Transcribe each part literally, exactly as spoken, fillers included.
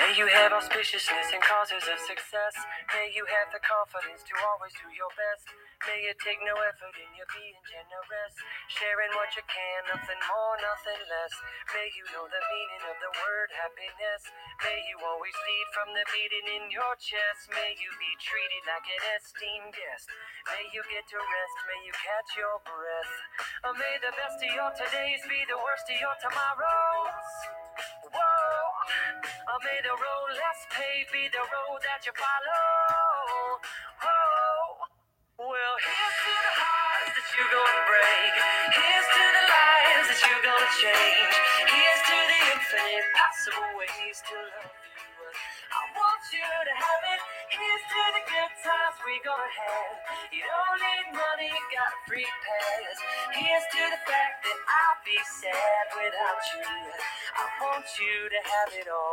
May you have auspiciousness and causes of success. May you have the confidence to always do your best. May you take no effort in your being generous, sharing what you can, nothing more, nothing less. May you know the meaning of the word happiness. May you always lead from the beating in your chest. May you be treated like an esteemed guest. May you get to rest, may you catch your breath. Or may the best of your todays be the worst of your tomorrows. Whoa, or may the road less paved be the road that you follow. Oh, well, here's to the hearts that you're gonna break. Here's to the lives that you're gonna change. Here's to the infinite possible ways to love you. I want you to have it. Here's to the good times we gonna have. You don't need money, got a free pass. Here's to the fact that I'll be sad without you. I want you to have it all.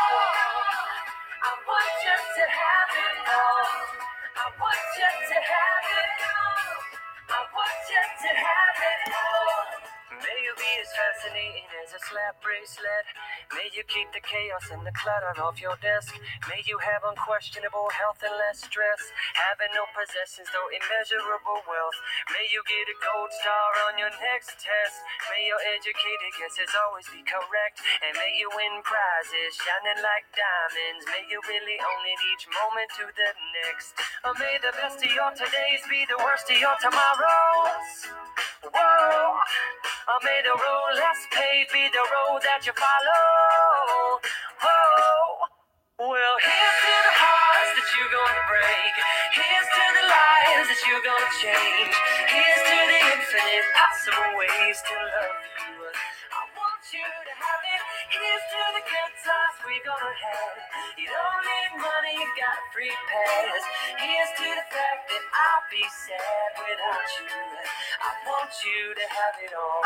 I want you to have it all. I want you to have it all. I want you to have it all. May you be as fascinating as a slap bracelet. May you keep the chaos and the clutter off your desk. May you have unquestionable health and less stress. Having no possessions, though immeasurable wealth. May you get a gold star on your next test. May your educated guesses always be correct. And may you win prizes shining like diamonds. May you really own it each moment to the next. Or may the best of your todays be the worst of your tomorrows. Whoa, or may the road less paved be the road that you follow. Oh, well, here's to the hearts that you're gonna break. Here's to the lives that you're gonna change. Here's to the infinite possible ways to love you. I want you to have it. Here's to the good times we gonna have. You don't need money, you got a free pass. Here's to the fact that I'll be sad without you. I want you to have it all.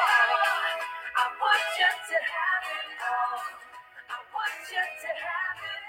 I want you to have it all. I want you to have it